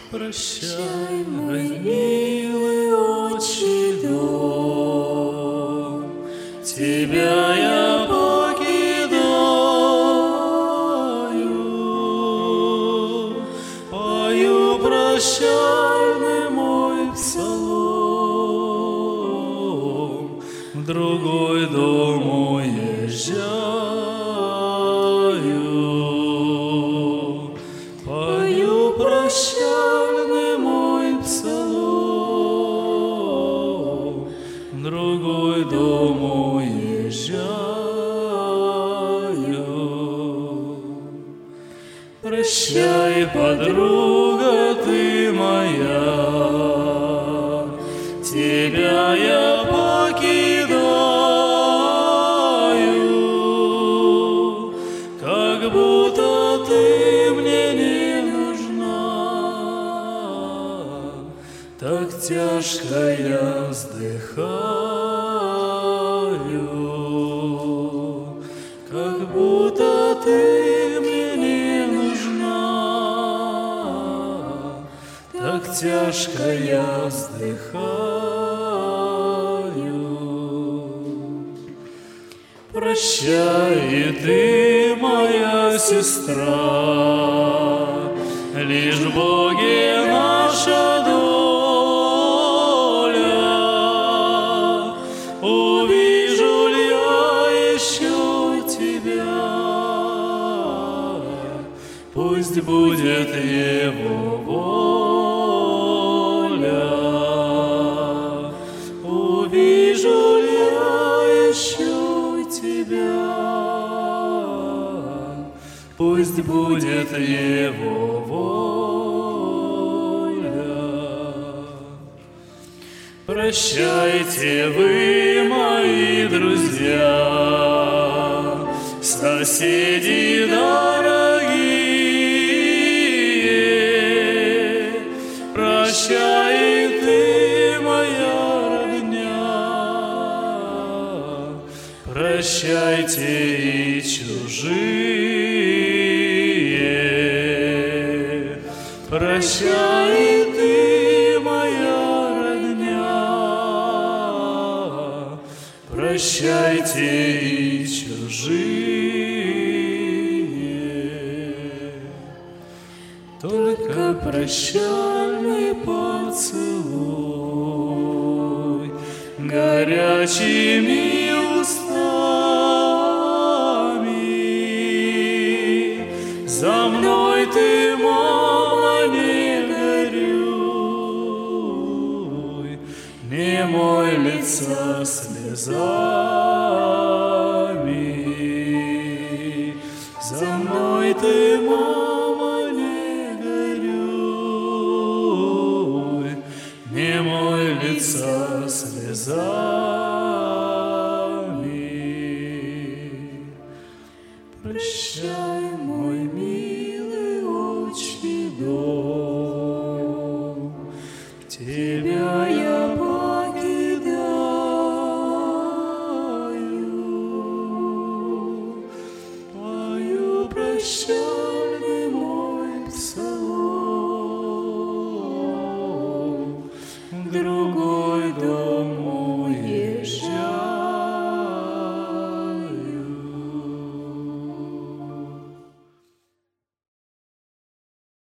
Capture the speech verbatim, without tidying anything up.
Прощай, мой милый отчий дом, тебя я покидаю, пою прощальный мой псалом, в другой дом уезжаю, пою прощальный мой псалом, в другой дом уезжаю. Прощай, подруга ты моя, тебя я покидаю, как будто ты мне не нужна, так тяжко я вздыхаю, как будто ты мне не нужна, так тяжко я вздыхаю. Прощай, и ты, моя сестра, лишь в Боге наша доля. Увижу ли я еще тебя, пусть будет Его воля. Увижу ли я еще тебя, пусть будет Его воля. Прощайте вы, мои друзья, соседи дорогие, прощай и ты, моя родня, прощайте и чужие, прощай и ты, моя родня, прощайте и чужие. Только прощальный поцелуй горячими устами, за мной ты, мама, не горюй, не мой лицо слезами, за мной ты, мама, не горюй, не мой лицо слезами. Прощай, мой милый отчий дом, тебя я покидаю, пою прощай.